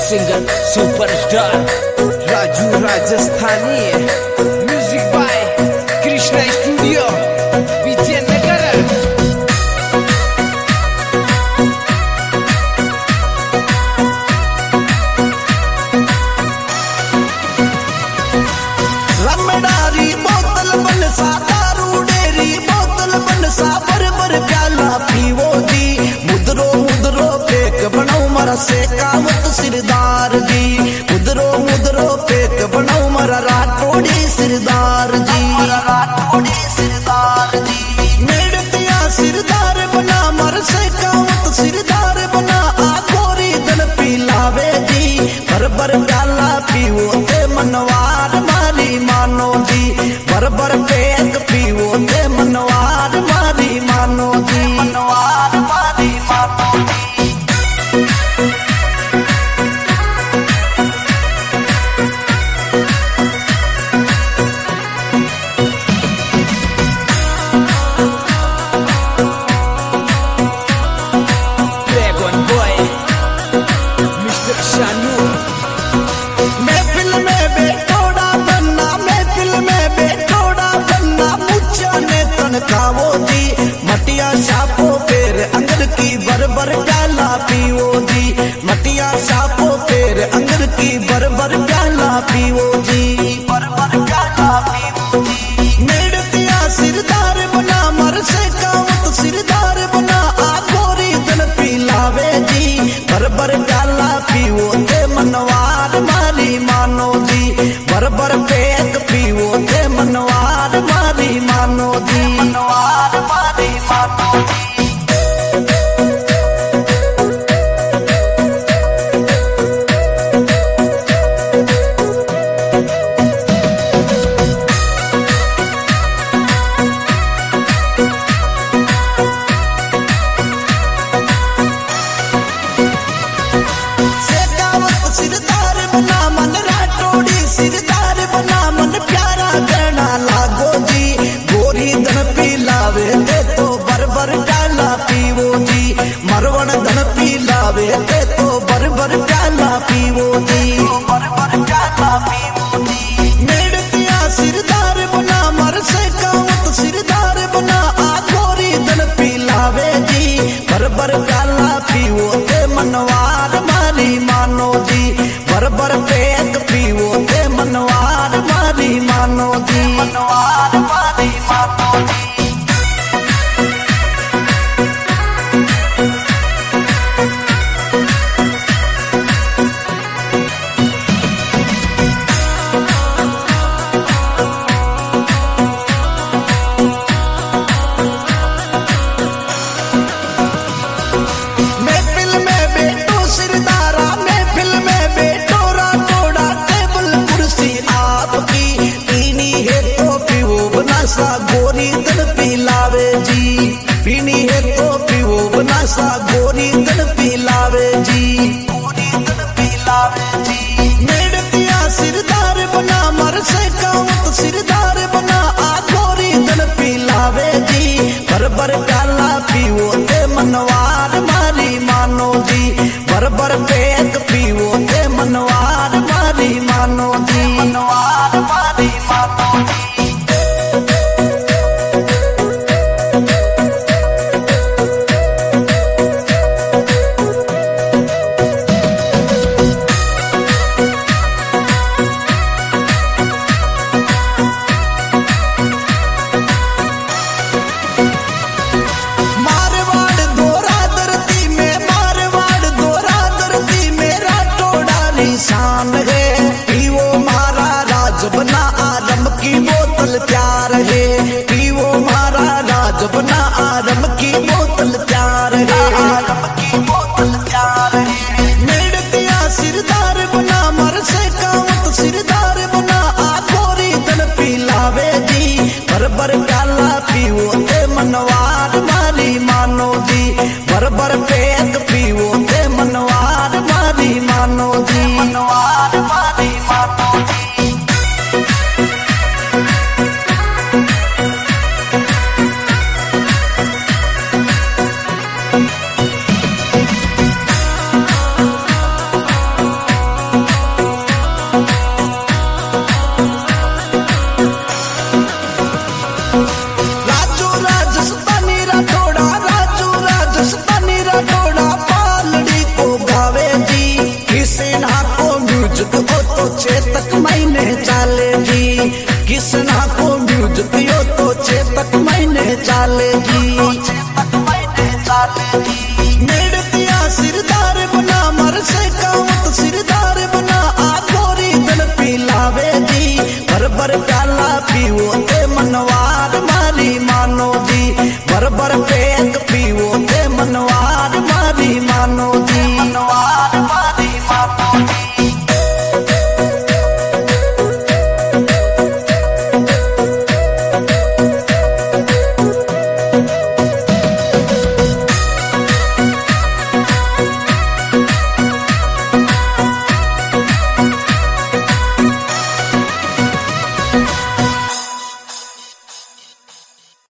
Singer superstar Raju Rajasthani, music by Krishna studio Vijaynagar. रमडारी बोतल बनसा, दारू डेरी बोतल बनसा, बर प्याला पीवो जी। मुदरो मुदरो फेक बनाऊ मरा से कावत सिरदार जी। मुदरो फेक बनाऊ मरा राठौड़ी सिरदार जी। मेड़तिया सिरदार बना मर से कावत सिरदार बना। आखोरी दल पिलावे जी, बर प्याला पीवो ते मनवार मारी मानो जी। बर फेक पीवो ते मनवार मारी मानो जी। मनवार मारी मानो जी। Dragon boy mister Shanu. महफिल में बेटोड़ा बनना, महफिल में बेटोड़ा बनना। मुझा ने तनखावो जी, मटिया सापो फेर अंगर की बर प्याला पीवो जी। मटिया सापो फेर अंगर की बर प्याला पीवो जी। बर प्याला पीवो जी। मेड़तिया सिरदार बना मर से कावत सिरदार बना। आखोरी दल पिलावे जी, बर प्याला पीवो ते मनवार मारी मानो जी। बर फेक पीवो ते मनवार मारी मानो जी। मनवार मारी मानो जी। सिरदार बना मन राठौड़ी सिरदार बना। मन प्यारा करना लागो जी। गोरी धन पिलावे ते तो बर प्याला पीवो जी। मरवण धन पिलावे ते तो बर प्याला पीवो जी। बर प्याला पीवो जी। मेड़तिया सिरदार बना मर से कावत सिरदार बना। आखोरी धन पिलावे जी, बर प्याला पीवो ते मनवार मारी मानो जी। बर फेक पीवो ते मनवार मारी मानो जी। मनवार मारी मानो जी। महफिल में बेटो सिरदारा, महफिल में बेटो राठौड़ा। टेबल कुर्सी आपकी पीनी है तो पीवो बनासा। गोरी दल पिलावे जी, पीनी है तो पीवो बनासा। गोरी दल पिलावे जी। गोरी दल पिलावे जी। मेड़तिया सिरदार बना मर से कावत सिरदार बना। आखोरी दल पिलावे जी, बर प्याला पीवो ते मनवार मारी मानो जी। बर फेक पीवो ते मनवार मारी मानो जी। मनवार मारी मानो जी। मारवाड़ दोरा धरती में, मारवाड़ दोरा धरती चाले